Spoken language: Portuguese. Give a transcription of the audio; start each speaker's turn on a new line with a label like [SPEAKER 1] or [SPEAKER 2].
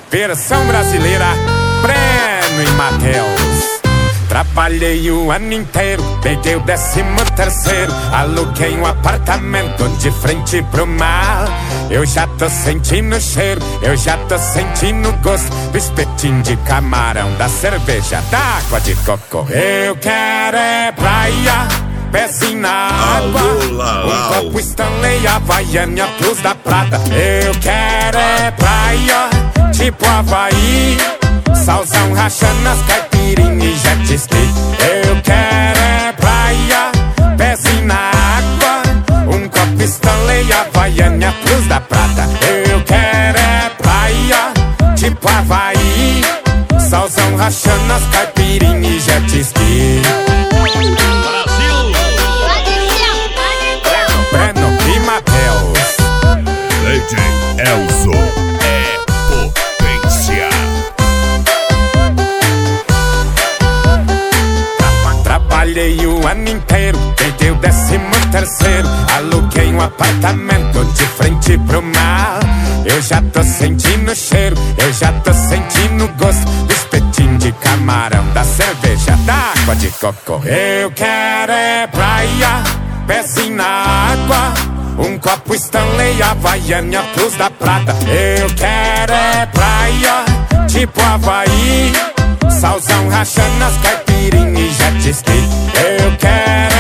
[SPEAKER 1] Versão brasileira, Breno e Matheus. Trabalhei o ano inteiro, peguei o 13º, aluguei um apartamento de frente pro mar. Eu já tô sentindo o cheiro, eu já tô sentindo o gosto do espetinho de camarão, da cerveja, da água de coco. Eu quero é praia, pezinho na água, um copo Stanley, Havaiana Plus da Prata. Eu quero é praia, tipo Havaí, salzão rachando as caipirinhas e jet ski. Eu quero é praia, pezinho na água, um copo Stanley, Havaiana Plus da Prata. Eu quero é praia, tipo Havaí, salzão rachando as caipirinhas e jet ski. Breno e Matheus.
[SPEAKER 2] DJ Elzo é potência.
[SPEAKER 1] Trabalhei o ano inteiro, peguei o 13º, aluguei um apartamento de frente pro mar. Eu já tô sentindo o cheiro, eu já tô sentindo o gosto do espetinho de camarão, da cerveja, da água de coco. Eu quero é praia, pezinho na água, um copo Stanley, Havaiana Plus da Prata. Eu quero é praia, tipo Havaí, salzão rachando as caipirinhas e jet ski. Eu quero